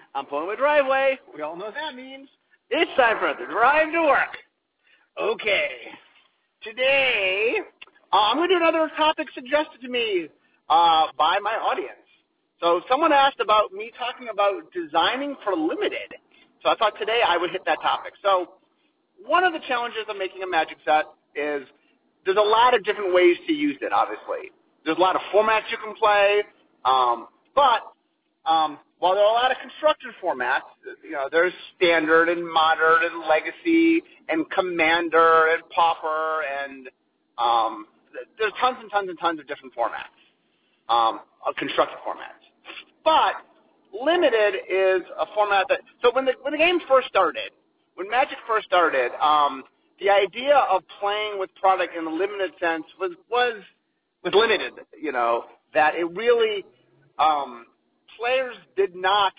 I'm pulling my driveway. We all know what that means. It's time for the drive to work. Okay. Today, I'm going to do another topic suggested to me by my audience. So someone asked about me talking about designing for limited. So I thought today I would hit that topic. So one of the challenges of making a Magic set is there's a lot of different ways to use it, obviously. There's a lot of formats you can play, but while there are a lot of constructed formats, there's Standard and Modern and Legacy and Commander and Pauper, and there's tons and tons and tons of different formats, of constructed formats. But Limited is a format that, so when the game first started, when Magic first started, the idea of playing with product in the limited sense was limited, that it really, players did not,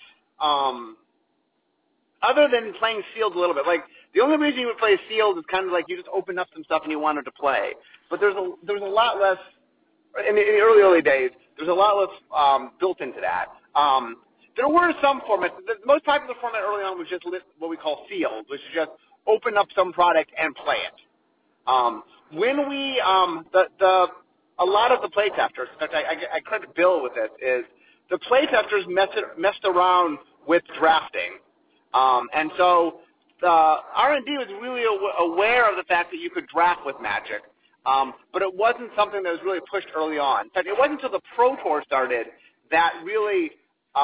other than playing sealed a little bit, like the only reason you would play sealed is kind of like you just opened up some stuff and you wanted to play. But there's a lot less, in the early days, there's a lot less built into that. There were some formats. The most popular format early on was just what we call sealed, which is just open up some product and play it. When we, a lot of the playtesters, in fact, I credit Bill with this, is the playtesters messed around with drafting. And so the R&D was really aware of the fact that you could draft with Magic, but it wasn't something that was really pushed early on. In fact, it wasn't until the Pro Tour started that really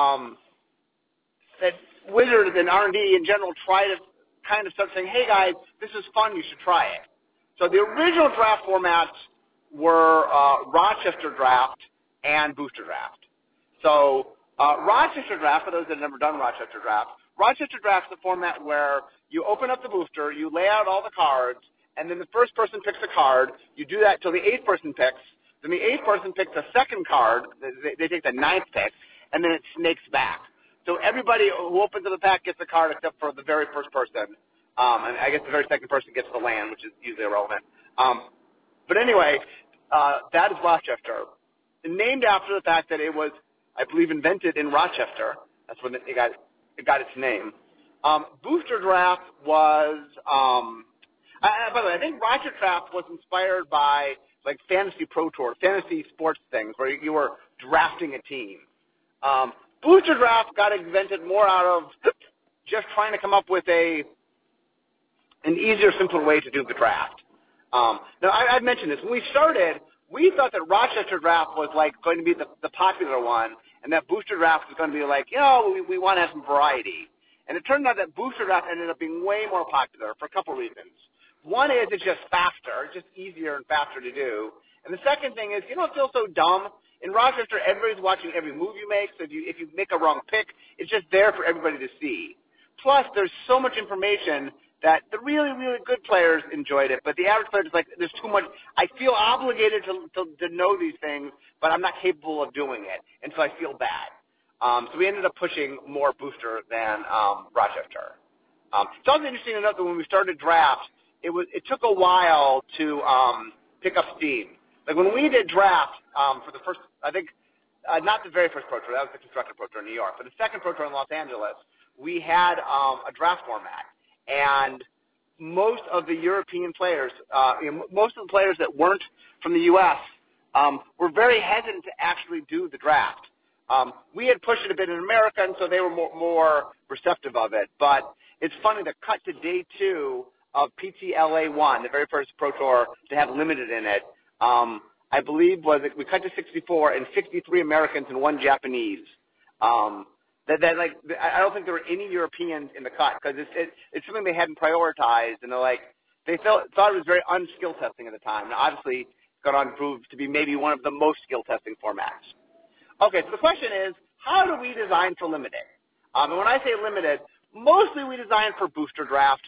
that Wizards and R&D in general tried to kind of start saying, hey guys, this is fun, you should try it. So the original draft formats were Rochester Draft and Booster Draft. So Rochester Draft, for those that have never done Rochester Draft is a format where you open up the booster, you lay out all the cards, and then the first person picks a card. You do that till the eighth person picks. Then the eighth person picks a second card. They take the ninth pick, and then it snakes back. So everybody who opens up the pack gets a card except for the very first person. And I guess the very second person gets the land, which is usually irrelevant. But anyway, that is Rochester. Named after the fact that it was, I believe, invented in Rochester. That's when it got its name. Booster Draft was, by the way, I think Rochester Draft was inspired by like Fantasy Pro Tour, fantasy sports things where you were drafting a team. Booster Draft got invented more out of just trying to come up with an easier, simpler way to do the draft. Now, I've mentioned this. When we started, we thought that Rochester Draft was like going to be the popular one, and that Booster Draft was going to be like, we want to have some variety. And it turned out that Booster Draft ended up being way more popular for a couple reasons. One is it's just faster, it's just easier and faster to do. And the second thing is, it feels so dumb. In Rochester, everybody's watching every move you make, so if you make a wrong pick, it's just there for everybody to see. Plus, there's so much information that the really, really good players enjoyed it, but the average player is like, there's too much. I feel obligated to know these things, but I'm not capable of doing it, and so I feel bad. So we ended up pushing more Booster than Rochester. It's also interesting to note that when we started draft, it took a while to pick up steam. Like when we did draft for the first, I think, not the very first Pro Tour, that was the constructed Pro Tour in New York, but the second Pro Tour in Los Angeles, we had a draft format. And most of the European players, most of the players that weren't from the U.S. Were very hesitant to actually do the draft. We had pushed it a bit in America, and so they were more receptive of it. But it's funny, the cut to day 2 of PTLA 1, the very first Pro Tour to have limited in it, I believe we cut to 64 and 63 Americans and 1 Japanese. I don't think there were any Europeans in the cut because it's something they hadn't prioritized, and they thought it was very unskill testing at the time. Now, obviously, it's gone on to prove to be maybe one of the most skill testing formats. Okay, so the question is, how do we design for limited? And when I say limited, mostly we design for booster draft.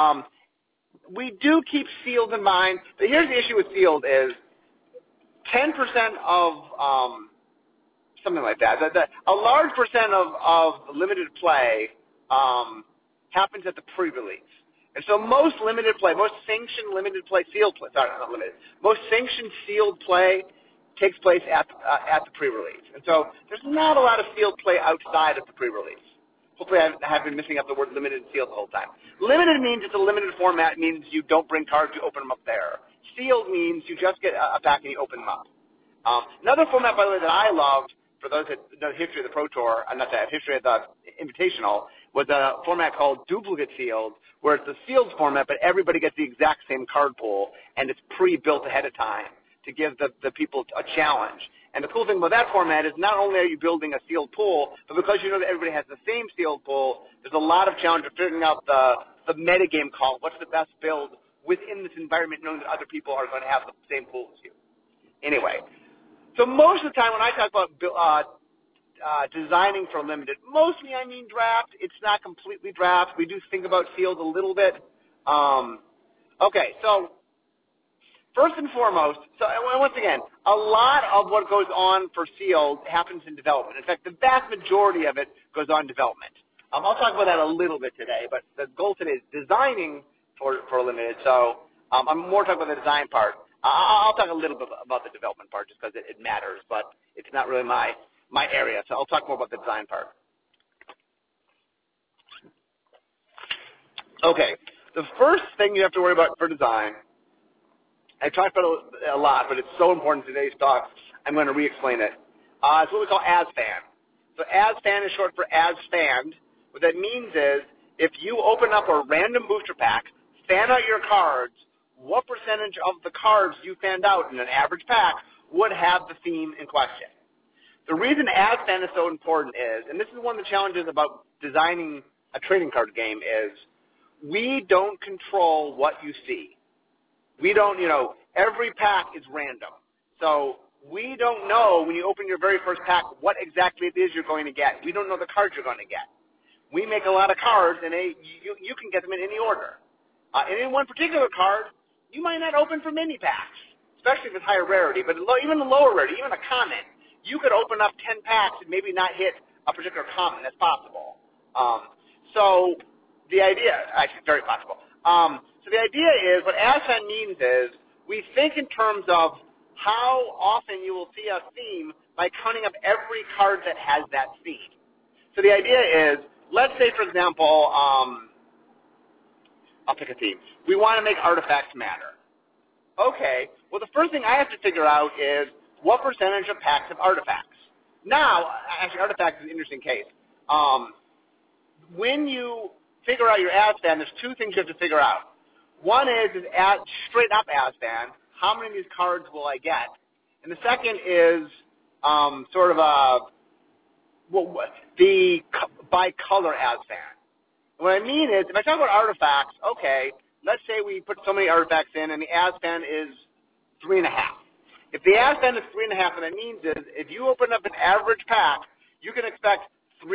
We do keep sealed in mind, but here's the issue with sealed is 10% of something like that. A large percent of limited play happens at the pre-release. And so most limited play, most sanctioned limited play, sealed play, sorry, not limited, most sanctioned sealed play takes place at the pre-release. And so there's not a lot of sealed play outside of the pre-release. hopefully I have been missing up the word limited and sealed the whole time. Limited means it's a limited format. It means you don't bring cards, you open them up there. Sealed means you just get a pack and you open them up. Another format, by the way, that I loved, for those that know the history of the Pro Tour, not the history of the Invitational, was a format called duplicate sealed, where it's a sealed format, but everybody gets the exact same card pool, and it's pre-built ahead of time to give the people a challenge. And the cool thing about that format is not only are you building a sealed pool, but because you know that everybody has the same sealed pool, there's a lot of challenge of figuring out the metagame call. What's the best build within this environment, knowing that other people are going to have the same pool as you. Anyway, so most of the time when I talk about designing for limited, mostly I mean draft. It's not completely draft. We do think about sealed a little bit. Okay, so first and foremost, so once again, a lot of what goes on for sealed happens in development. In fact, the vast majority of it goes on development. I'll talk about that a little bit today, but the goal today is designing for limited, so I'm more talking about the design part. I'll talk a little bit about the development part just because it matters, but it's not really my area, so I'll talk more about the design part. Okay, the first thing you have to worry about for design, I talked about it a lot, but it's so important in today's talk, I'm going to re-explain it. It's what we call as-fan. So as-fan is short for as-fanned. What that means is if you open up a random booster pack, fan out your cards, what percentage of the cards you fanned out in an average pack would have the theme in question? The reason as-fan is so important is, and this is one of the challenges about designing a trading card game, is we don't control what you see. We don't, every pack is random. So we don't know when you open your very first pack what exactly it is you're going to get. We don't know the cards you're going to get. We make a lot of cards, and you can get them in any order. And in one particular card, you might not open for many packs, especially if it's higher rarity. But even the lower rarity, even a common, you could open up 10 packs and maybe not hit a particular common. That's possible. So the idea, actually very possible. So the idea is, what as-fan means is, we think in terms of how often you will see a theme by counting up every card that has that theme. So the idea is, let's say, for example, I'll pick a theme. We want to make artifacts matter. Okay, well, the first thing I have to figure out is what percentage of packs have artifacts. Now, actually, artifacts is an interesting case. When you figure out your as-fan, there's two things you have to figure out. One is straight up as-fan, how many of these cards will I get? And the second is sort of the by color as-fan. What I mean is, if I talk about artifacts, okay, let's say we put so many artifacts in and the as-fan is 3.5. If the as-fan is 3.5, what that means is, if you open up an average pack, you can expect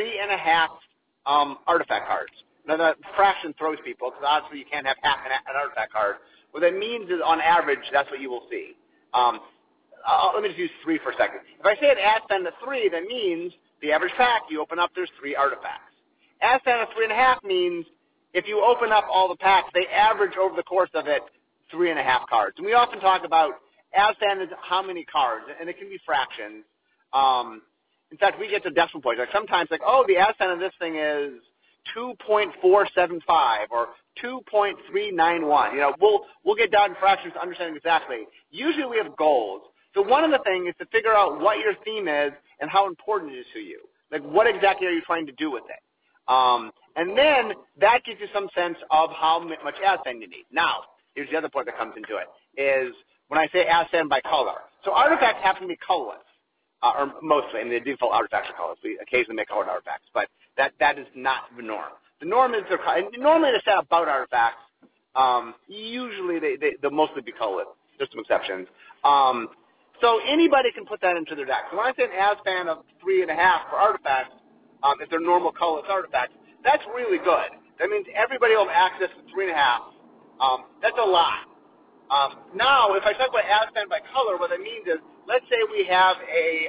3.5 artifact cards. Now, that fraction throws people, because obviously you can't have half an artifact card. What that means is, on average, that's what you will see. Let me just use 3 for a second. If I say an as-fan of 3, that means the average pack you open up, there's 3 artifacts. As-fan of 3.5 means if you open up all the packs, they average over the course of it 3.5 cards. And we often talk about as-fan is how many cards, and it can be fractions. In fact, we get to decimal points. Like sometimes, the as-fan of this thing is 2.475 or 2.391. We'll get down to fractions to understand exactly. Usually we have goals. So one of the things is to figure out what your theme is and how important it is to you. Like, what exactly are you trying to do with it? And then that gives you some sense of how much as-fan you need. Now, here's the other part that comes into it, is when I say as-fan by color. So artifacts happen to be colorless, or mostly, and the default artifacts are colorless. We occasionally make colored artifacts, but that is not the norm. The norm is normally they're set about artifacts. Usually they'll mostly be colorless. There's some exceptions. So anybody can put that into their deck. So when I say an as-fan of 3.5 for artifacts, if they're normal colorless artifacts, that's really good. That means everybody will have access to 3.5. That's a lot. Now, if I talk about as-fan by color, what that means is, let's say we have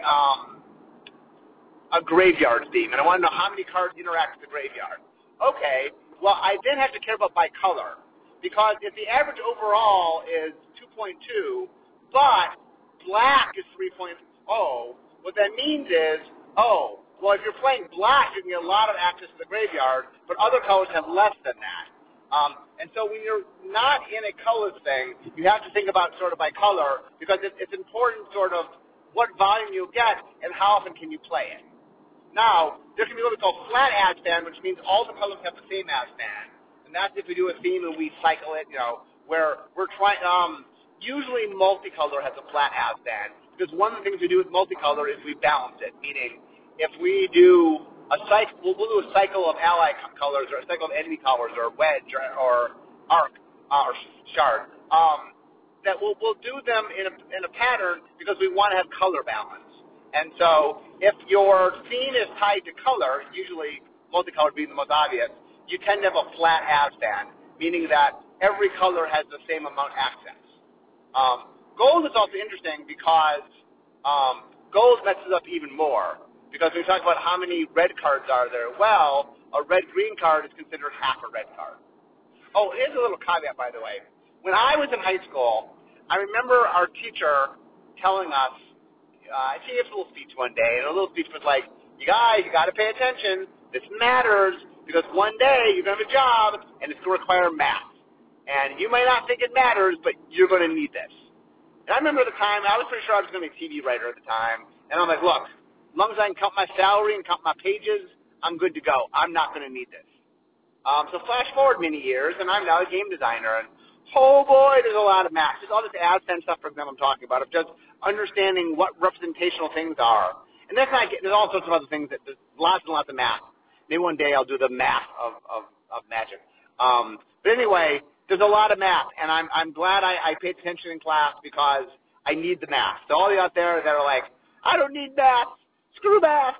a graveyard theme, and I want to know how many cards interact with the graveyard. Okay, well, I then have to care about by color, because if the average overall is 2.2, but black is 3.0, what that means is, Well, if you're playing black, you can get a lot of access to the graveyard, but other colors have less than that. And so when you're not in a colors thing, you have to think about sort of by color, because it's important sort of what volume you get and how often can you play it. Now, there can be what we call flat ad span, which means all the colors have the same ad span. And that's if we do a theme and we cycle it, where we're trying, usually multicolor has a flat ad span, because one of the things we do with multicolor is we balance it, meaning if we do a cycle, we'll do a cycle of ally colors or a cycle of enemy colors or wedge or arc or shard. That we'll do them in a pattern because we want to have color balance. And so if your theme is tied to color, usually multicolor being the most obvious, you tend to have a flat ad span, meaning that every color has the same amount of access. Gold is also interesting because gold messes up even more. Because when we talk about how many red cards are there, well, a red-green card is considered half a red card. Oh, here's a little caveat, by the way. When I was in high school, I remember our teacher telling us, she gave us a little speech one day, and the little speech was like, you guys, you got to pay attention. This matters, because one day you're going to have a job, and it's going to require math. And you might not think it matters, but you're going to need this. And I remember the time, I was pretty sure I was going to be a TV writer at the time, and I'm like, look, as long as I can count my salary and count my pages, I'm good to go. I'm not going to need this. So flash forward many years, and I'm now a game designer, and oh boy, there's a lot of math. Just all this ad spend stuff, for example, I'm talking about, of just understanding what representational things are. And there's all sorts of other things, there's lots and lots of math. Maybe one day I'll do the math of magic. But anyway, there's a lot of math, and I'm glad I paid attention in class because I need the math. So all of you out there that are like, I don't need math, screw math.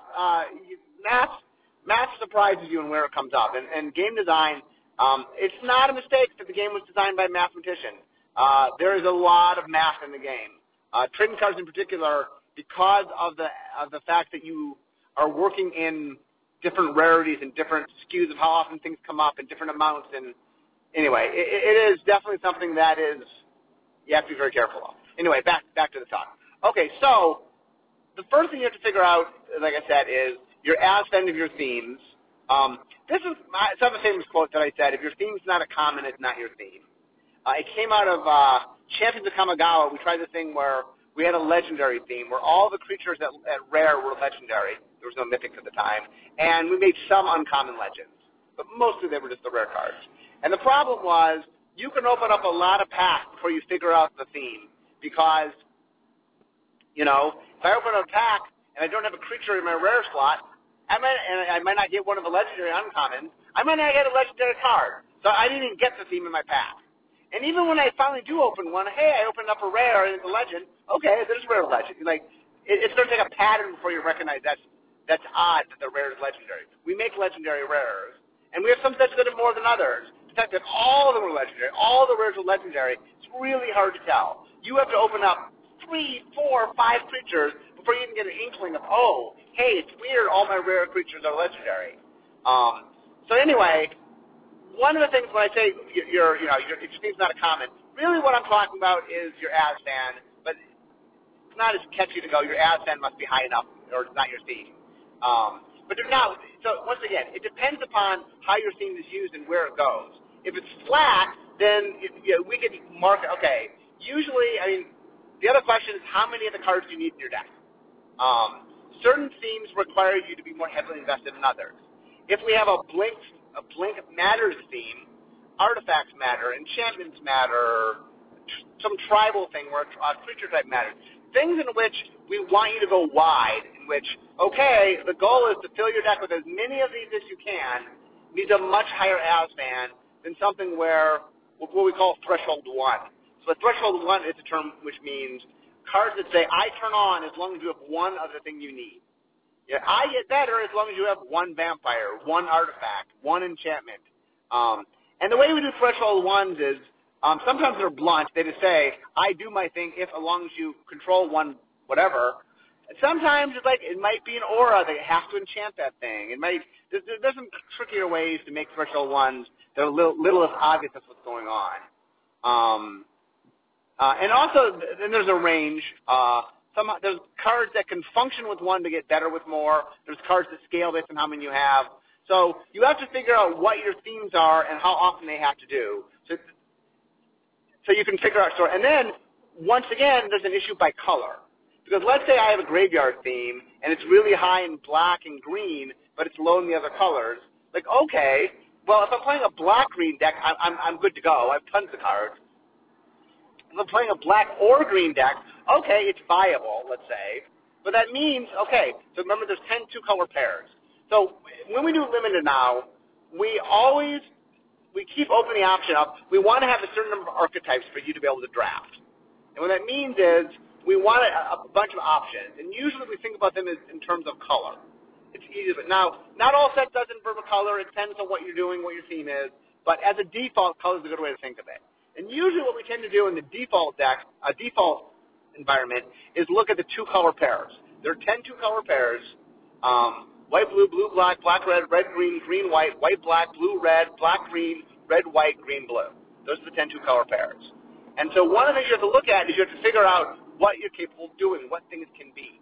Math surprises you in where it comes up. And game design, it's not a mistake that the game was designed by a mathematician. There is a lot of math in the game. Trading cards in particular, because of the fact that you are working in different rarities and different SKUs of how often things come up in different amounts. And anyway, it is definitely something that you have to be very careful of. Anyway, back to the talk. Okay, so the first thing you have to figure out, like I said, is your ad spend of your themes. This is some of the famous quote that I said, if your theme's not a common, it's not your theme. It came out of Champions of Kamigawa. We tried this thing where we had a legendary theme, where all the creatures at Rare were legendary. There was no mythics at the time. And we made some uncommon legends. But mostly they were just the rare cards. And the problem was, you can open up a lot of packs before you figure out the theme. Because, if I open up a pack and I don't have a creature in my rare slot, I might not get one of the legendary uncommons. I might not get a legendary card. So I didn't even get the theme in my pack. And even when I finally do open one, hey, I opened up a rare and it's a legend. Okay, there's a rare legend. It's going to take a pattern before you recognize that's odd that the rare is legendary. We make legendary rares, and we have some sets that are more than others. The fact that all of them are legendary, all the rares are legendary, it's really hard to tell. You have to open up 3, 4, 5 creatures before you even get an inkling of, oh, hey, it's weird, all my rare creatures are legendary. So anyway, one of the things when I say your theme's not a common, really what I'm talking about is your ad span, but it's not as catchy to go, your ad span must be high enough, or it's not your theme. But they're not, so once again, it depends upon how your theme is used and where it goes. If it's flat, then we can mark it, okay, usually, the other question is how many of the cards do you need in your deck? Certain themes require you to be more heavily invested than others. If we have a blink matters theme, artifacts matter, enchantments matter, some tribal thing where a creature type matters. Things in which we want you to go wide, in which, okay, the goal is to fill your deck with as many of these as you can, needs a much higher ad span than something where, what we call threshold 1. So threshold 1 is a term which means cards that say, I turn on as long as you have one of the thing you need. Yeah, I get better as long as you have one vampire, one artifact, one enchantment. And the way we do threshold 1s is, sometimes they're blunt. They just say, I do my thing if as long as you control one whatever. And sometimes it's like, it might be an aura that has to enchant that thing. There's some trickier ways to make threshold 1s that are a little less obvious that's what's going on. And also, then there's a range. there's cards that can function with one to get better with more. There's cards that scale based on how many you have. So you have to figure out what your themes are and how often they have to do. So you can figure out sort. And then, once again, there's an issue by color. Because let's say I have a graveyard theme, and it's really high in black and green, but it's low in the other colors. Like, okay, well, if I'm playing a black-green deck, I'm good to go. I have tons of cards. If I'm playing a black or green deck, okay, it's viable, let's say. But that means, okay, so remember there's 10 two-color pairs. So when we do limited now, we keep opening the option up. We want to have a certain number of archetypes for you to be able to draft. And what that means is we want a bunch of options. And usually we think about them in terms of color. It's easy. But now, not all sets does invert color. It depends on what you're doing, what your theme is. But as a default, color is a good way to think of it. And usually what we tend to do in the default deck, a default environment, is look at the two-color pairs. There are 10 two-color pairs, white, blue, blue, black, black, red, red, green, green, white, white, black, blue, red, black, green, red, white, green, blue. Those are the 10 two-color pairs. And so one of the things you have to look at is you have to figure out what you're capable of doing, what things can be.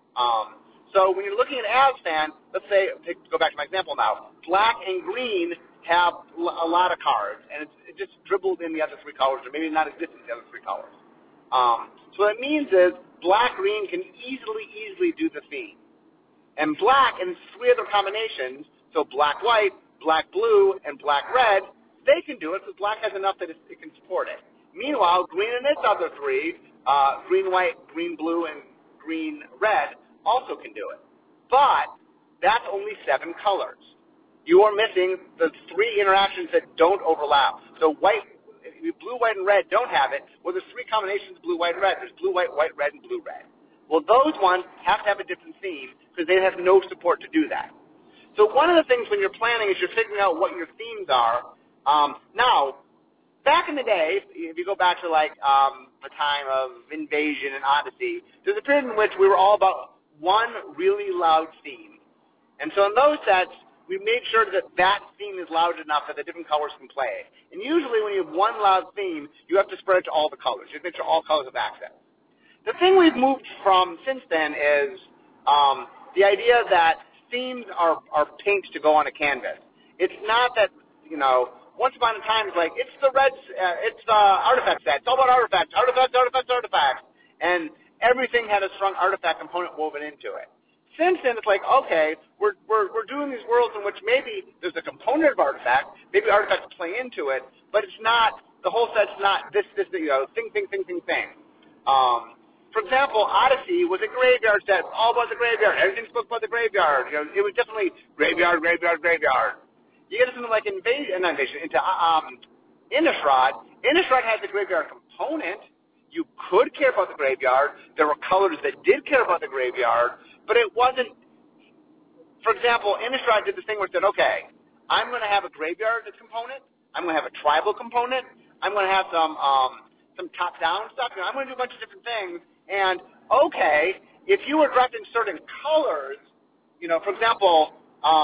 So when you're looking at Azfan, let's say, go back to my example now, black and green have a lot of cards, and it's just dribbled in the other three colors, or maybe not exist in the other three colors. So what it means is black-green can easily do the theme. And black and three other combinations, so black-white, black-blue, and black-red, they can do it because black has enough that it can support it. Meanwhile, green and its other three, green-white, green-blue, and green-red, also can do it. But that's only 7 colors. You are missing the 3 interactions that don't overlap. So blue, white, and red don't have it. Well, there's 3 combinations of blue, white, and red. There's blue, white, white, red, and blue, red. Well, those ones have to have a different theme because they have no support to do that. So one of the things when you're planning is you're figuring out what your themes are. Now, back in the day, if you go back to the time of Invasion and Odyssey, there's a period in which we were all about one really loud theme. And so in those sets, we made sure that theme is loud enough that the different colors can play it. And usually when you have one loud theme, you have to spread it to all the colors. You have to make sure all colors have access. The thing we've moved from since then is the idea that themes are paint to go on a canvas. It's not that, once upon a time it's like, it's the artifact set. It's all about artifacts. And everything had a strong artifact component woven into it. Since then, it's like, okay, we're doing these worlds in which maybe there's a component of artifact, maybe artifacts play into it, but it's not, the whole set's not this, thing. For example, Odyssey was a graveyard set, all about the graveyard. Everything spoke about the graveyard. It was definitely graveyard. You get something like Innistrad. Innistrad has the graveyard component. You could care about the graveyard. There were colors that did care about the graveyard, but it wasn't. For example, Innistrad did this thing where it said, okay, I'm going to have a graveyard component. I'm going to have a tribal component. I'm going to have some top-down stuff. I'm going to do a bunch of different things. And, okay, if you were drafting certain colors, for example,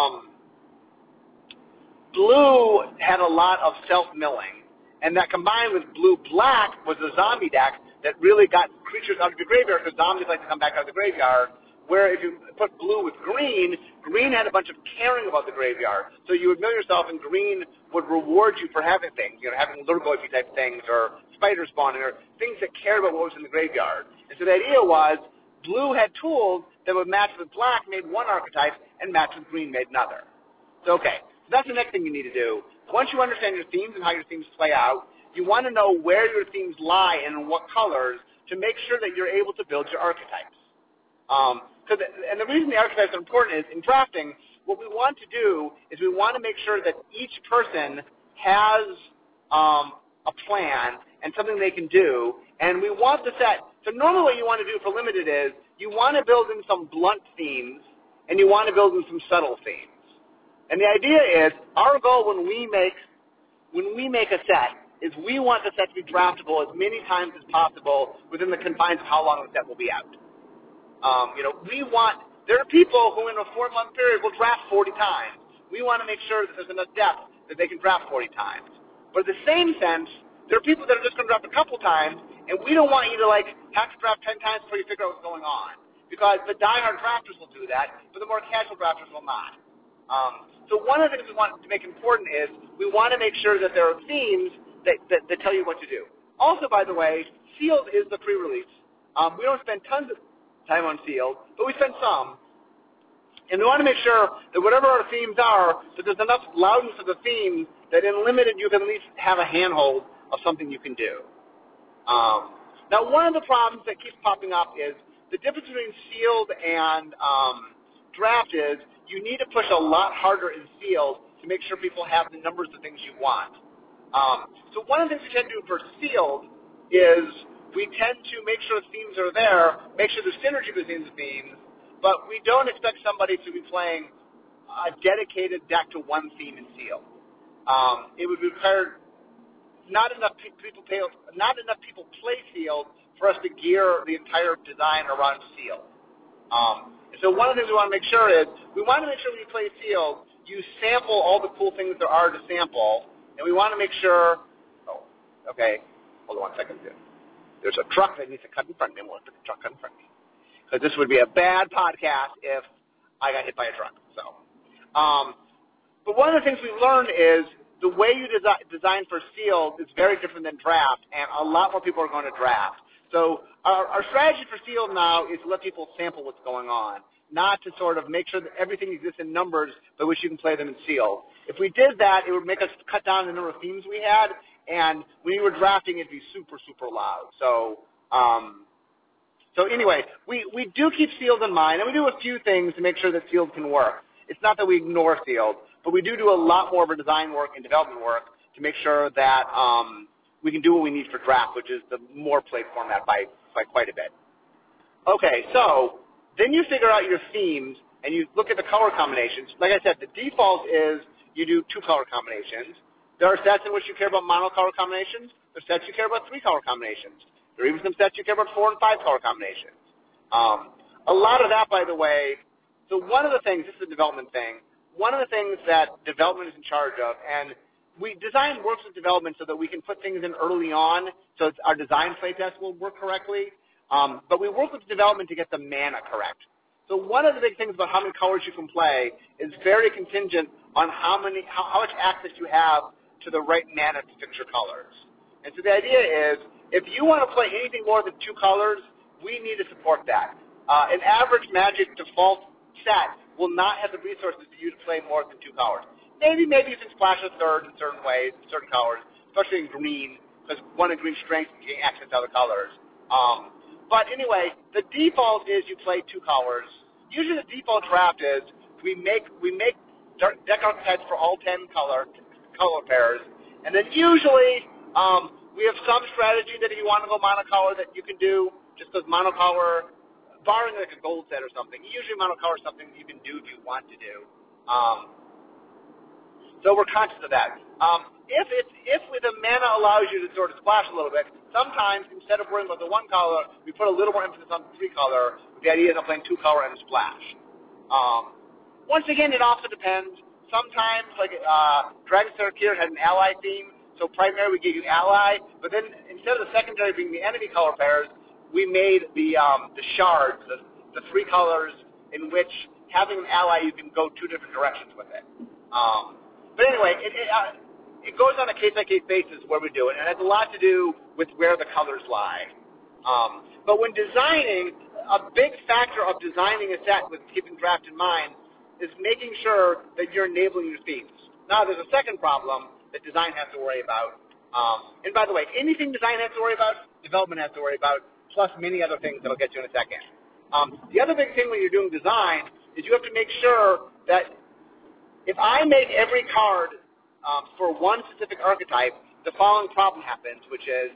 blue had a lot of self-milling. And that combined with blue-black was a zombie deck that really got creatures out of the graveyard because zombies like to come back out of the graveyard. Where if you put blue with green, green had a bunch of caring about the graveyard. So you would mill yourself and green would reward you for having things, having Lurgoyfi type things or spider spawning or things that cared about what was in the graveyard. And so the idea was blue had tools that would match with black, made one archetype, and match with green, made another. So, okay, so that's the next thing you need to do. Once you understand your themes and how your themes play out, you want to know where your themes lie and in what colors to make sure that you're able to build your archetypes. And the reason the archetypes are important is in drafting, what we want to do is we want to make sure that each person has a plan and something they can do, and we want the set. So normally what you want to do for limited is you want to build in some blunt themes and you want to build in some subtle themes. And the idea is our goal when we make a set is we want the set to be draftable as many times as possible within the confines of how long the set will be out. There are people who in a 4-month period will draft 40 times. We want to make sure that there's enough depth that they can draft 40 times. But in the same sense, there are people that are just going to draft a couple times, And we don't want you to have to draft 10 times before you figure out what's going on. Because the diehard drafters will do that, but the more casual drafters will not. So one of the things we want to make important is we want to make sure that there are themes that tell you what to do. Also, by the way, Sealed is the pre-release. We don't spend tons of time on Sealed, but we spend some. And we want to make sure that whatever our themes are, that there's enough loudness of the theme that in limited you can at least have a handhold of something you can do. Now, one of the problems that keeps popping up is the difference between Sealed and draft is you need to push a lot harder in Sealed to make sure people have the numbers of things you want. So one of the things we tend to do for Sealed is we tend to make sure the themes are there, make sure there's synergy between the themes, but we don't expect somebody to be playing a dedicated deck to one theme in Sealed. It would require not enough people play Sealed for us to gear the entire design around Sealed. So one of the things we want to make sure is we want to make sure when you play Sealed, you sample all the cool things there are to sample, and we want to make sure. Oh, okay. Hold on 1 second. There's a truck that needs to cut in front of me. I'm going to put the truck cut in front of me because this would be a bad podcast if I got hit by a truck. So, but one of the things we've learned is the way you design for Sealed is very different than draft, and a lot more people are going to draft. So our strategy for Sealed now is to let people sample what's going on, not to sort of make sure that everything exists in numbers by which you can play them in Sealed. If we did that, it would make us cut down the number of themes we had, and when you were drafting, it'd be super, super loud. So anyway, we do keep Sealed in mind, and we do a few things to make sure that Sealed can work. It's not that we ignore Sealed, but we do a lot more of our design work and development work to make sure that we can do what we need for draft, which is the more played format by quite a bit. Okay, so then you figure out your themes, and you look at the color combinations. Like I said, the default is you do 2 color combinations. There are sets in which you care about monocolor combinations. There are sets you care about 3 color combinations. There are even some sets you care about 4 and 5 color combinations. A lot of that, by the way, so one of the things, this is a development thing, one of the things that development is in charge of, and design works with development so that we can put things in early on so our design playtest will work correctly, but we work with development to get the mana correct. So one of the big things about how many colors you can play is very contingent on how much access you have to the right mana to fix your colors. And so the idea is, if you want to play anything more than 2 colors, we need to support that. An average Magic default set will not have the resources for you to play more than 2 colors. Maybe you can splash a third in certain ways, in certain colors, especially in green, because one in green strength you can access other colors. But anyway, the default is you play 2 colors. Usually the default draft is we make deck archetypes for all 10 color pairs, and then usually we have some strategy that if you want to go monocolor that you can do, just because monocolor, barring like a gold set or something, usually monocolor is something you can do if you want to do. So we're conscious of that. If the mana allows you to sort of splash a little bit, sometimes instead of worrying about the 1 color, we put a little more emphasis on the 3 color. The idea is I'm playing 2 color and a splash. Once again, it also depends. Sometimes, like Dragon Slayer Kir had an ally theme, so primarily we gave you ally, but then instead of the secondary being the enemy color pairs, we made the shards, the 3 colors in which having an ally you can go 2 different directions with it. But anyway, it goes on a case-by-case basis where we do it, and it has a lot to do with where the colors lie. But when designing, a big factor of designing a set with keeping draft in mind is making sure that you're enabling your themes. Now, there's a second problem that design has to worry about. And by the way, anything design has to worry about, development has to worry about, plus many other things that I'll get to in a second. The other big thing when you're doing design is you have to make sure that if I make every card for one specific archetype, the following problem happens, which is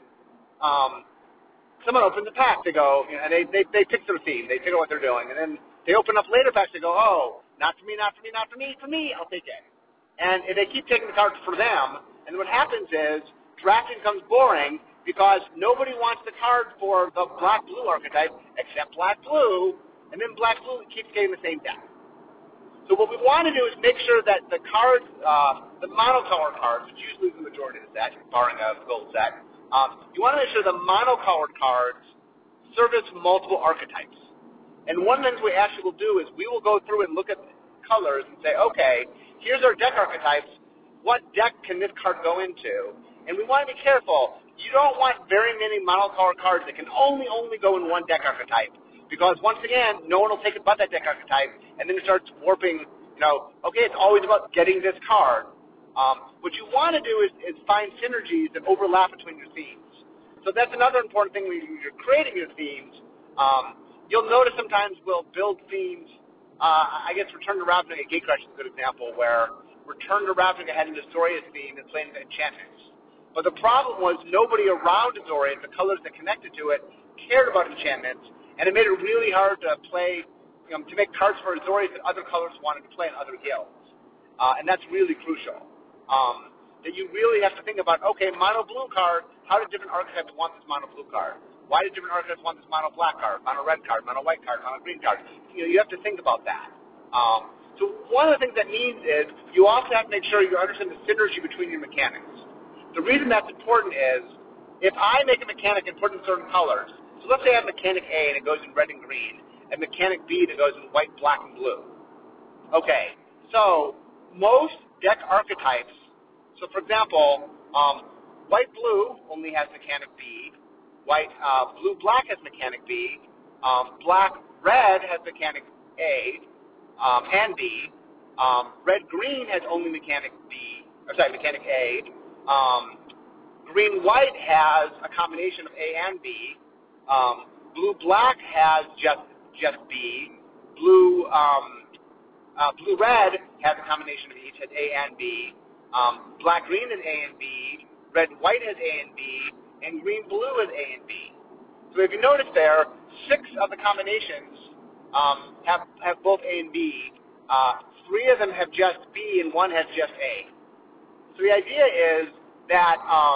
someone opens a pack to go, and they pick their theme, they figure out what they're doing, and then they open up later packs to go, oh, not for me, not for me, not for me, for me, I'll take it. And they keep taking the cards for them, and what happens is drafting becomes boring because nobody wants the card for the black-blue archetype except black-blue, and then black-blue keeps getting the same deck. So what we want to do is make sure that the cards, the monocolor cards, which usually is the majority of the set, barring a gold set, You want to make sure the monocolored cards service multiple archetypes. And one of the things we actually will do is we will go through and look at colors and say, okay, here's our deck archetypes. What deck can this card go into? And we want to be careful. You don't want very many monocolored cards that can only go in one deck archetype. Because once again, no one will take it but that deck archetype, and then it starts warping, okay, it's always about getting this card. What you want to do is find synergies that overlap between your themes. So that's another important thing when you're creating your themes. You'll notice sometimes we'll build themes. I guess Return to Ravnica Gatecrash is a good example, where Return to Ravnica had an Azorius theme and playing the enchantments. But the problem was nobody around Azorius, the colors that connected to it, cared about enchantments, and it made it really hard to play, to make cards for Azorius that other colors wanted to play in other guilds. And that's really crucial. That you really have to think about, okay, mono blue card, how do different archetypes want this mono blue card? Why do different archetypes want this mono black card, mono red card, mono white card, mono green card? You have to think about that. So one of the things that means is you also have to make sure you understand the synergy between your mechanics. The reason that's important is if I make a mechanic and put in certain colors, so let's say I have mechanic A and it goes in red and green, and mechanic B that goes in white, black, and blue. Okay, so most deck archetypes, so for example, white-blue only has mechanic B, blue-black has mechanic B, black-red has mechanic A and B, red-green has only mechanic A, green-white has a combination of A and B, blue-black has just B, blue-red has a combination of each, has A and B, black-green has A and B, red-white has A and B, and green-blue has A and B. So if you notice there, 6 of the combinations have both A and B. 3 of them have just B, and 1 has just A. So the idea is that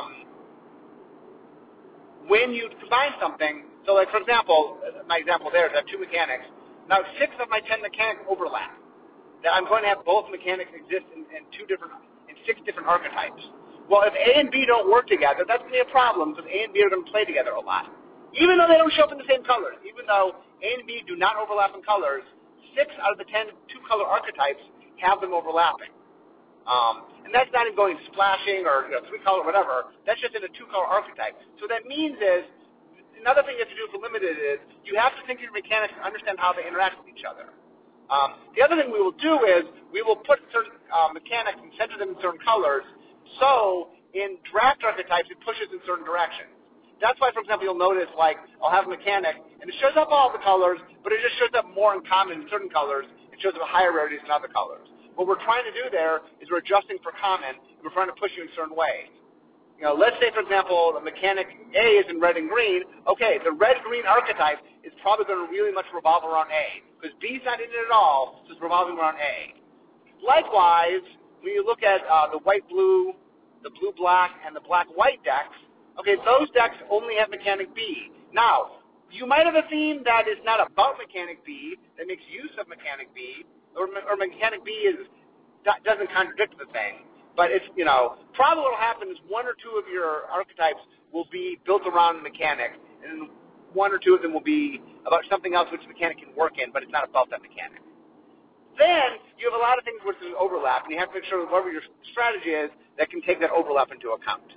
when you combine something, so like for example, my example there is I have 2 mechanics. Now 6 of my 10 mechanics overlap. That I'm going to have both mechanics exist in 6 different archetypes. Well, if A and B don't work together, that's going to be a problem because A and B are going to play together a lot. Even though they don't show up in the same colors, even though A and B do not overlap in colors, 6 out of the 10 2-color archetypes have them overlapping. And that's not even going splashing or 3-color whatever. That's just in a 2-color archetype. So what that means is, another thing you have to do for limited is you have to think of your mechanics and understand how they interact with each other. The other thing we will do is we will put certain mechanics and center them in certain colors, so in draft archetypes it pushes in certain directions. That's why, for example, you'll notice, like, I'll have a mechanic, and it shows up all the colors, but it just shows up more in common in certain colors. It shows up higher rarities in other colors. What we're trying to do there is we're adjusting for common, and we're trying to push you in certain ways. Let's say, for example, the mechanic A is in red and green. Okay, the red-green archetype is probably going to really much revolve around A, because B's not in it at all, so it's revolving around A. Likewise, when you look at the white-blue, the blue-black, and the black-white decks, okay, those decks only have mechanic B. Now, you might have a theme that is not about mechanic B, that makes use of mechanic B, or mechanic B doesn't contradict the thing. But it's, probably what will happen is 1 or 2 of your archetypes will be built around mechanic, and 1 or 2 of them will be about something else which the mechanic can work in, but it's not about that mechanic. Then you have a lot of things which overlap, and you have to make sure that whatever your strategy is that can take that overlap into account.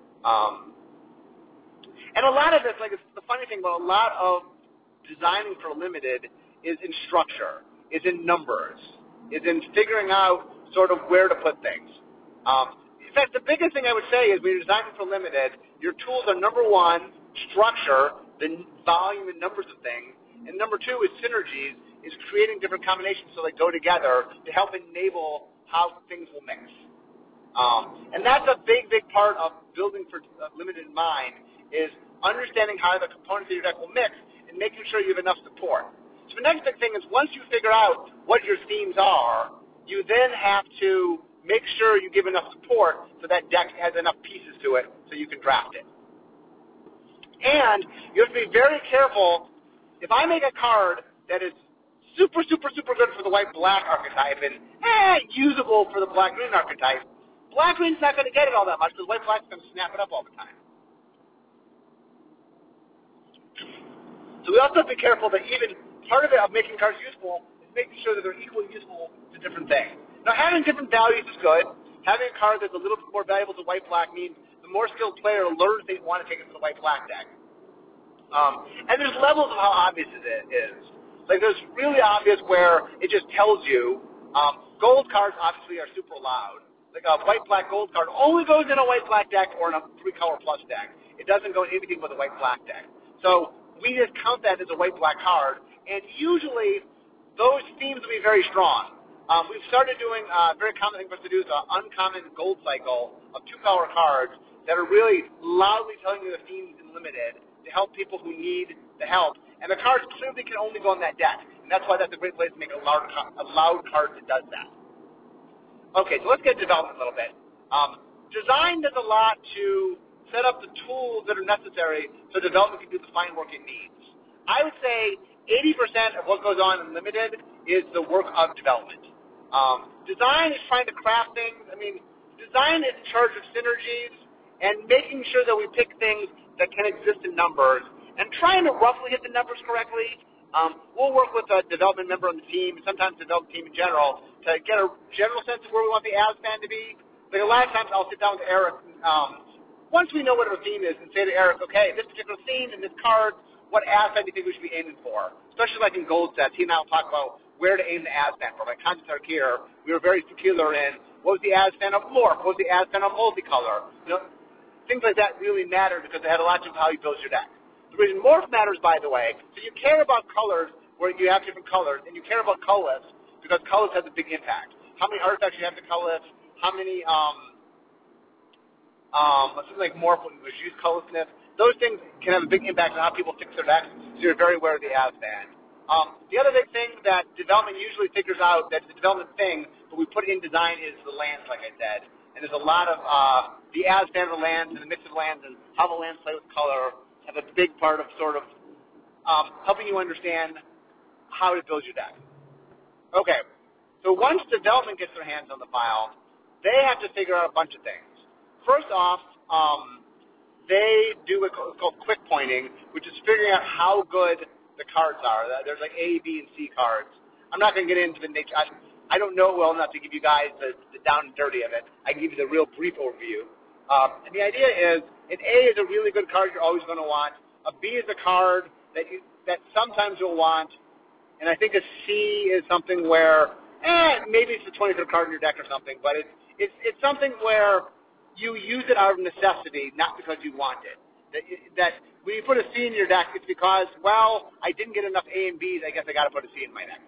And a lot of this, like, it's the funny thing about a lot of designing for limited is in structure, is in numbers, is in figuring out sort of where to put things. In fact, the biggest thing I would say is when you're designing for limited, your tools are, number 1, structure, the volume and numbers of things, and number 2 is synergies, is creating different combinations so they go together to help enable how things will mix. And that's a big, big part of building for limited in mind, is understanding how the components of your deck will mix and making sure you have enough support. So the next big thing is once you figure out what your themes are, you then have to make sure you give enough support so that deck has enough pieces to it so you can draft it. And you have to be very careful. If I make a card that is super, super, super good for the white-black archetype and usable for the black-green archetype, black-green's not going to get it all that much because white-black's going to snap it up all the time. So we also have to be careful that even part of it of making cards useful is making sure that they're equally useful to different things. Now, having different values is good. Having a card that's a little bit more valuable to white-black means the more skilled player learns they want to take it to the white-black deck. And there's levels of how obvious it is. Like, there's really obvious where it just tells you. Gold cards, obviously, are super loud. Like a white-black gold card only goes in a white-black deck or in a 3-color plus deck. It doesn't go in anything but a white-black deck. So we just count that as a white-black card, and usually those themes will be very strong. We've started doing a very common thing for us to do is an uncommon gold cycle of 2-color cards that are really loudly telling you the themes in limited to help people who need the help. And the cards clearly can only go on that deck, and that's why that's a great place to make a loud card that does that. Okay, so let's get to development a little bit. Design does a lot to set up the tools that are necessary so development can do the fine work it needs. I would say 80% of what goes on in limited is the work of development. Design is trying to craft things. I mean, design is in charge of synergies and making sure that we pick things that can exist in numbers and trying to roughly hit the numbers correctly. We'll work with a development member on the team, and sometimes the development team in general, to get a general sense of where we want the ad span to be. Like a lot of times I'll sit down with Eric once we know what our theme is and say to Eric, okay, this particular theme in this card, what ad span do you think we should be aiming for? Especially like in gold sets, he and I will talk about where to aim the ad span for. Like Concept Arc here, we were very particular in what was the ad span of morph, what was the ad span of multicolor. You know, things like that really matter because they had a lot to do with how you build your deck. The reason morph matters, by the way, so you care about colors where you have different colors, and you care about colorless because colorless has a big impact. How many artifacts you have to colorless, how many, something like morph, which use colorlessness, those things can have a big impact on how people fix their decks, so you're very aware of the ad span. The other big thing that development usually figures out that's the development thing, but we put in design is the lands, like I said. And there's a lot of the ad span of the lands and the mix of lands and how the lands play with color have a big part of sort of helping you understand how to build your deck. Okay, so once development gets their hands on the file, they have to figure out a bunch of things. First off, they do what's called quick pointing, which is figuring out how good the cards are. There's like A, B, and C cards. I'm not going to get into the nature. I don't know it well enough to give you guys the down and dirty of it. I can give you the real brief overview. And the idea is, an A is a really good card you're always going to want. A B is a card that sometimes you'll want. And I think a C is something where, maybe it's the 23rd card in your deck or something, but it's something where you use it out of necessity, not because you want it. That when you put a C in your deck, it's because, well, I didn't get enough A and Bs, I guess I got to put a C in my deck.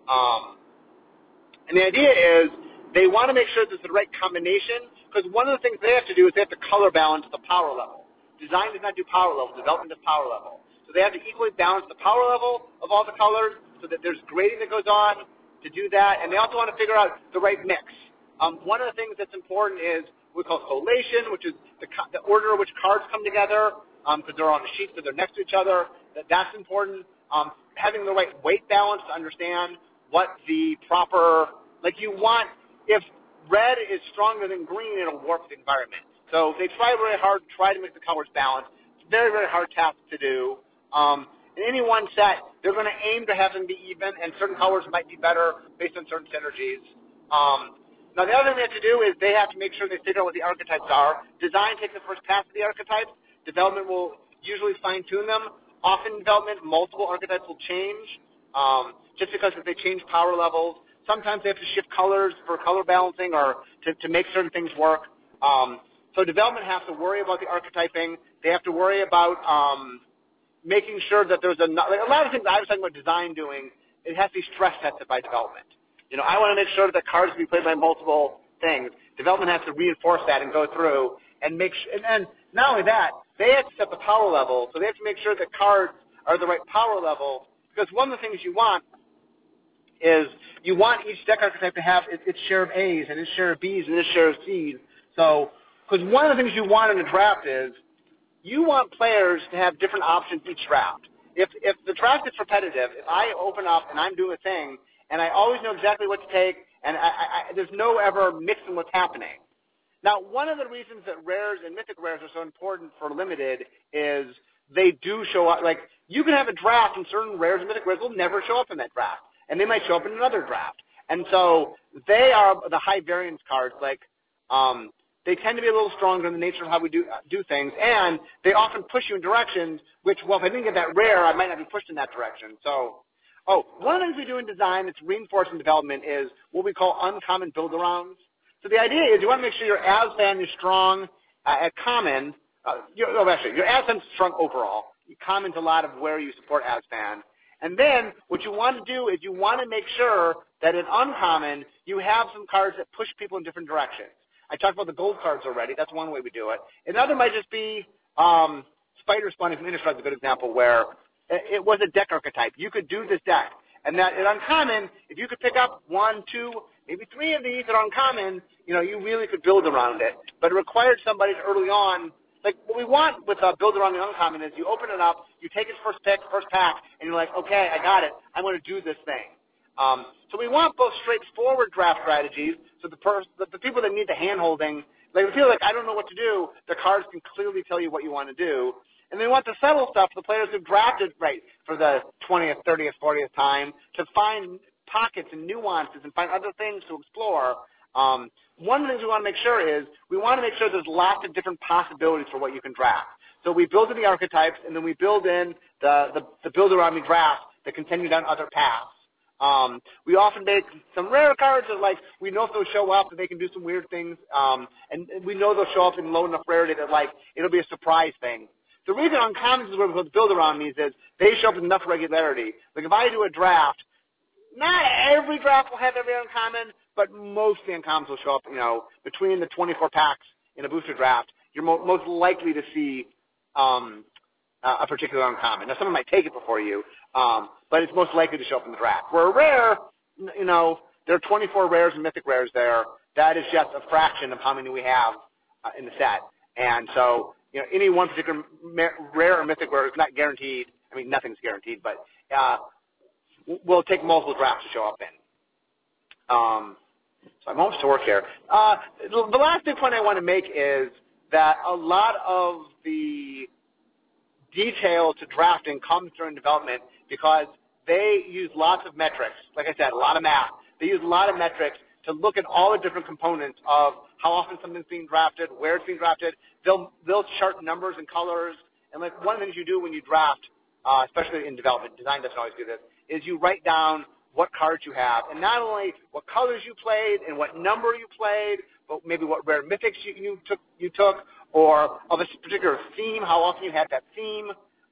And the idea is they want to make sure there's the right combination, because one of the things they have to do is they have to color balance the power level. Design does not do power level. Development does power level. So they have to equally balance the power level of all the colors so that there's grading that goes on to do that. And they also want to figure out the right mix. One of the things that's important is what we call collation, which is the order in which cards come together, because they're on the sheets, so they're next to each other. That's important. Having the right weight balance to understand what the proper, like you want, if red is stronger than green, it'll warp the environment. So they try very hard to try to make the colors balance. It's a very, very hard task to do. In any one set, they're going to aim to have them be even, and certain colors might be better based on certain synergies. Now, the other thing they have to do is they have to make sure they figure out what the archetypes are. Design takes the first pass at the archetypes. Development will usually fine-tune them. Often in development, multiple archetypes will change, just because if they change power levels. Sometimes they have to shift colors for color balancing or to make certain things work. So development has to worry about the archetyping. They have to worry about making sure that there's a lot of things I was talking about design doing, it has to be stress tested by development. You know, I want to make sure that cards can be played by multiple things. Development has to reinforce that and go through and make sure, and not only that, they have to set the power level, so they have to make sure that cards are the right power level, because one of the things you want is you want each deck archetype to have its share of A's and its share of B's and its share of C's. So, because one of the things you want in a draft is you want players to have different options each draft. If the draft is repetitive, if I open up and I'm doing a thing and I always know exactly what to take and there's no ever mixing what's happening. Now, one of the reasons that rares and mythic rares are so important for limited is they do show up. Like, you can have a draft and certain rares and mythic rares will never show up in that draft, and they might show up in another draft. And so they are the high variance cards. Like, they tend to be a little stronger in the nature of how we do things, and they often push you in directions which, well, if I didn't get that rare, I might not be pushed in that direction. So, one of the things we do in design that's reinforced in development is what we call uncommon build-arounds. So the idea is you want to make sure your Asvan is strong at common. Your Asvan is strong overall. Common's a lot of where you support Asvan. And then what you want to do is you want to make sure that in uncommon you have some cards that push people in different directions. I talked about the gold cards already. That's one way we do it. Another might just be Spider Spawning from Innistrad is a good example where it was a deck archetype. You could do this deck. And that in uncommon, if you could pick up 1, 2, maybe 3 of these that are uncommon, you really could build around it. But it required somebody to early on, like what we want with build around the uncommon is you open it up, you take its first pack, and you're like, okay, I got it. I'm going to do this thing. So we want both straightforward draft strategies, so the people that need the hand-holding, like feel like I don't know what to do, the cards can clearly tell you what you want to do. And they want the subtle stuff for the players who've drafted for the 20th, 30th, 40th time to find pockets and nuances and find other things to explore. One of the things we want to make sure is we want to make sure there's lots of different possibilities for what you can draft. So we build in the archetypes, and then we build in the build around the draft that continue down other paths. We often make some rare cards that, like, we know if they'll show up and they can do some weird things, and we know they'll show up in low enough rarity that, like, it'll be a surprise thing. The reason uncommons is where we build around these is they show up with enough regularity. Like, if I do a draft, not every draft will have every uncommon, but most of the uncommons will show up, between the 24 packs in a booster draft. You're most likely to see a particular uncommon. Now, someone might take it before you, but it's most likely to show up in the draft. Where a rare, there are 24 rares and mythic rares there. That is just a fraction of how many we have in the set. And so, any one particular rare or mythic rare is not guaranteed. I mean, nothing's guaranteed, but will take multiple drafts to show up in. So I'm almost to work here. The last big point I want to make is that a lot of the detail to drafting comes during development because they use lots of metrics. Like I said, a lot of math. They use a lot of metrics to look at all the different components of how often something's being drafted, where it's being drafted. They'll chart numbers and colors. And like one of the things you do when you draft, especially in development, design doesn't always do this, is you write down what cards you have, and not only what colors you played and what number you played, but maybe what rare mythics you took, or of a particular theme, how often you had that theme.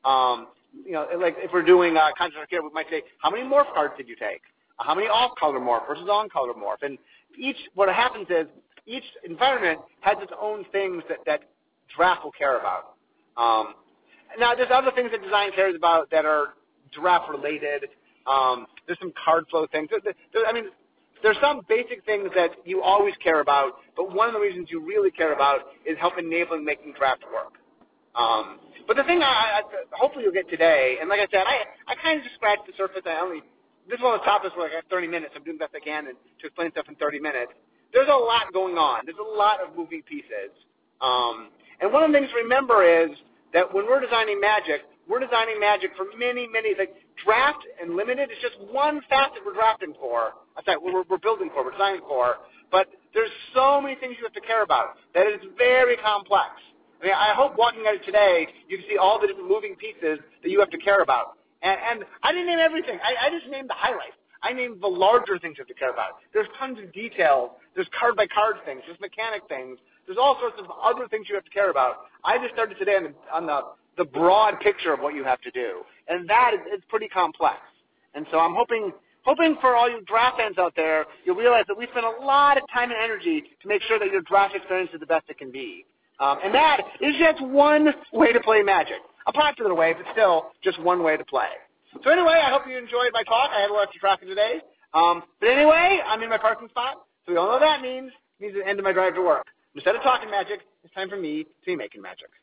Like if we're doing Conjure Care, we might say, how many morph cards did you take? How many off-color morph versus on-color morph? And what happens is each environment has its own things that draft will care about. Now, there's other things that design cares about that are draft-related. There's some card flow things. There's some basic things that you always care about, but one of the reasons you really care about is help enabling making draft work. But the thing hopefully you'll get today, and like I said, I kind of just scratched the surface. This is one of the topics where I got 30 minutes. I'm doing the best I can to explain stuff in 30 minutes. There's a lot going on. There's a lot of moving pieces. And one of the things to remember is that when we're designing Magic for many, like draft and limited is just one facet we're drafting for. We're building for, we're designing for. But there's so many things you have to care about that it's very complex. I hope walking out today, you can see all the different moving pieces that you have to care about. And I didn't name everything. I just named the highlights. I named the larger things you have to care about. There's tons of details. There's card-by-card things. There's mechanic things. There's all sorts of other things you have to care about. I just started today on the broad picture of what you have to do. And that is pretty complex. And so I'm hoping for all you draft fans out there, you'll realize that we spend a lot of time and energy to make sure that your draft experience is the best it can be. And that is just one way to play Magic. A popular way, but still just one way to play. So anyway, I hope you enjoyed my talk. I had a lot extra traffic today. But anyway, I'm in my parking spot, so we all know what that means. It means the end of my drive to work. Instead of talking Magic, it's time for me to be making Magic.